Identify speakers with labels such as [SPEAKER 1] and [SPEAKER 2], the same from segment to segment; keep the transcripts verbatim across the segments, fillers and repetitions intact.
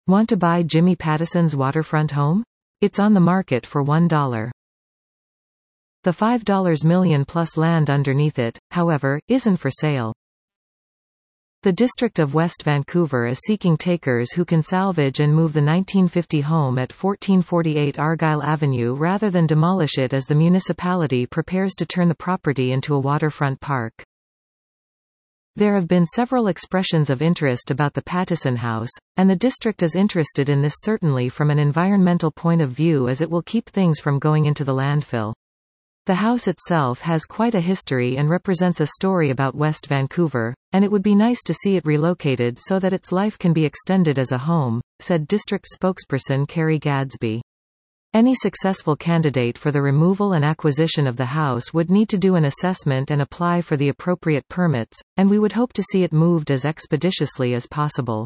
[SPEAKER 1] Want to buy Jimmy Pattison's waterfront home? It's on the market for one dollar. The five million dollars plus land underneath it, however, isn't for sale. The District of West Vancouver is seeking takers who can salvage and move the nineteen fifty home at fourteen forty-eight Argyle Avenue rather than demolish it as the municipality prepares to turn the property into a waterfront park. There have been several expressions of interest about the Pattison House, and the district is interested in this certainly from an environmental point of view, as it will keep things from going into the landfill. The house itself has quite a history and represents a story about West Vancouver, and it would be nice to see it relocated so that its life can be extended as a home, said district spokesperson Carrie Gadsby. Any successful candidate for the removal and acquisition of the house would need to do an assessment and apply for the appropriate permits, and we would hope to see it moved as expeditiously as possible.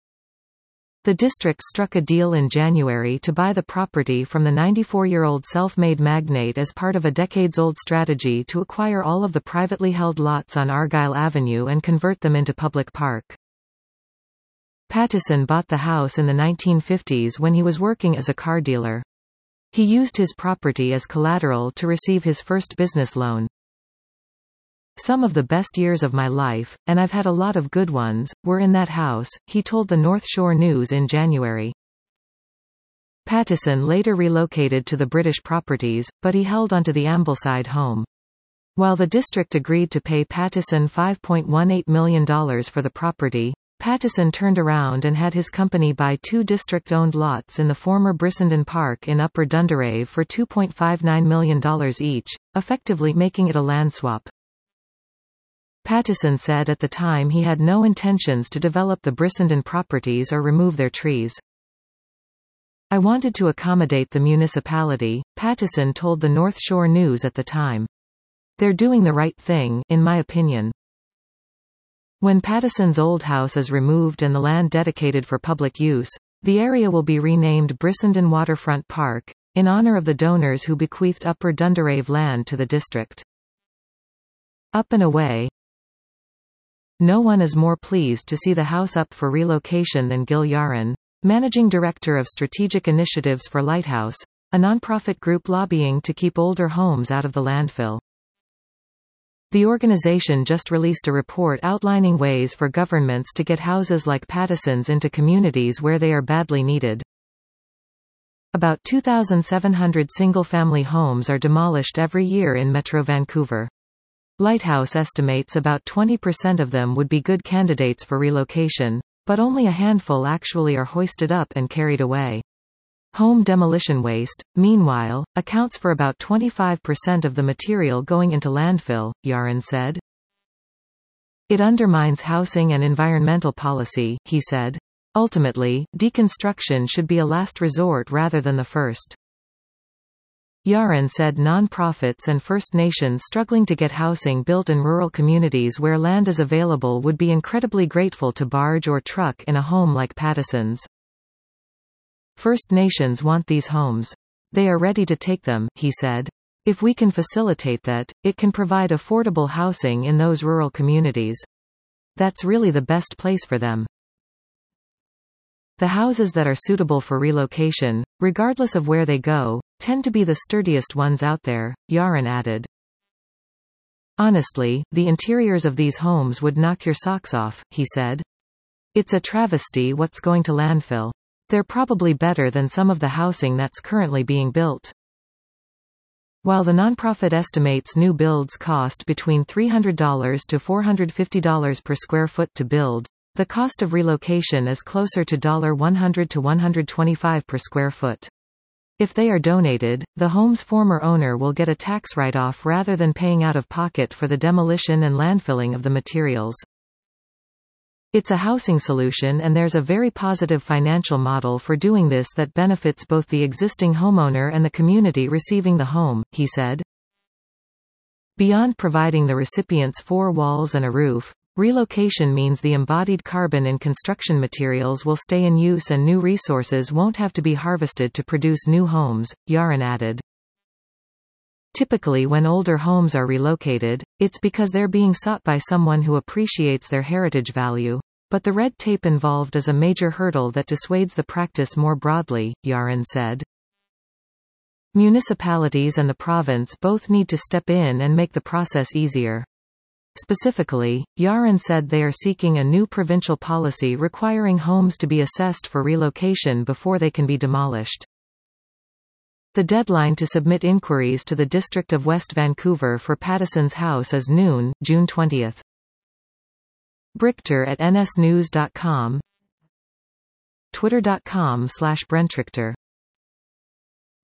[SPEAKER 1] The district struck a deal in January to buy the property from the ninety-four-year-old self-made magnate as part of a decades-old strategy to acquire all of the privately held lots on Argyle Avenue and convert them into public park. Pattison bought the house in the nineteen fifties when he was working as a car dealer. He used his property as collateral to receive his first business loan. Some of the best years of my life, and I've had a lot of good ones, were in that house, he told the North Shore News in January. Pattison later relocated to the British properties, but he held onto the Ambleside home. While the district agreed to pay Pattison five point one eight million dollars for the property, Pattison turned around and had his company buy two district-owned lots in the former Brissenden Park in Upper Dunderave for two point five nine million dollars each, effectively making it a land swap. Pattison said at the time he had no intentions to develop the Brissenden properties or remove their trees. I wanted to accommodate the municipality, Pattison told the North Shore News at the time. They're doing the right thing, in my opinion. When Pattison's old house is removed and the land dedicated for public use, the area will be renamed Brissenden Waterfront Park, in honor of the donors who bequeathed Upper Dunderave land to the district. Up and away. No one is more pleased to see the house up for relocation than Gil Yaron, Managing Director of Strategic Initiatives for Lighthouse, a nonprofit group lobbying to keep older homes out of the landfill. The organization just released a report outlining ways for governments to get houses like Pattison's into communities where they are badly needed. About two thousand seven hundred single-family homes are demolished every year in Metro Vancouver. Lighthouse estimates about twenty percent of them would be good candidates for relocation, but only a handful actually are hoisted up and carried away. Home demolition waste, meanwhile, accounts for about twenty-five percent of the material going into landfill, Yaron said. It undermines housing and environmental policy, he said. Ultimately, deconstruction should be a last resort rather than the first. Yaron said non-profits and First Nations struggling to get housing built in rural communities where land is available would be incredibly grateful to barge or truck in a home like Pattison's. First Nations want these homes. They are ready to take them, he said. If we can facilitate that, it can provide affordable housing in those rural communities. That's really the best place for them. The houses that are suitable for relocation, regardless of where they go, tend to be the sturdiest ones out there, Yaron added. Honestly, the interiors of these homes would knock your socks off, he said. It's a travesty what's going to landfill. They're probably better than some of the housing that's currently being built. While the nonprofit estimates new builds cost between three hundred dollars to four hundred fifty dollars per square foot to build, the cost of relocation is closer to one hundred to one hundred twenty-five dollars per square foot. If they are donated, the home's former owner will get a tax write-off rather than paying out of pocket for the demolition and landfilling of the materials. It's a housing solution, and there's a very positive financial model for doing this that benefits both the existing homeowner and the community receiving the home, he said. Beyond providing the recipients four walls and a roof, relocation means the embodied carbon in construction materials will stay in use and new resources won't have to be harvested to produce new homes, Yaron added. Typically when older homes are relocated, it's because they're being sought by someone who appreciates their heritage value. But the red tape involved is a major hurdle that dissuades the practice more broadly, Yaron said. Municipalities and the province both need to step in and make the process easier. Specifically, Yaron said they are seeking a new provincial policy requiring homes to be assessed for relocation before they can be demolished. The deadline to submit inquiries to the District of West Vancouver for Pattison's house is noon, June twentieth. Brichter at n s news dot com, twitter dot com slash Brentrichter.